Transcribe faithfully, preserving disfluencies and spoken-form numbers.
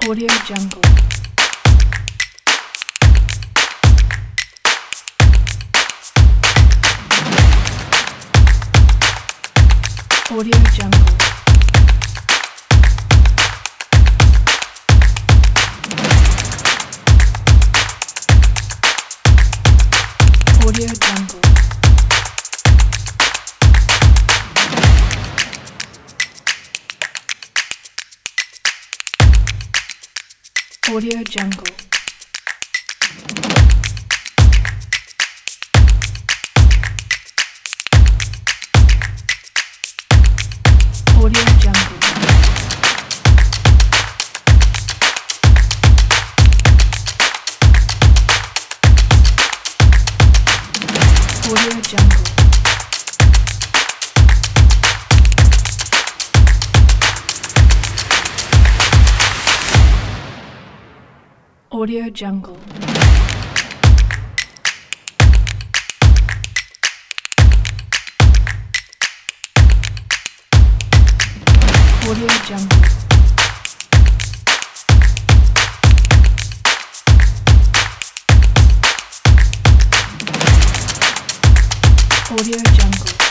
Audio Jungle. Audio Jungle. Audio Jungle. Audio Jungle. Audio Jungle. Audio Jungle. Audio Jungle. Audio Jungle. Audio Jungle.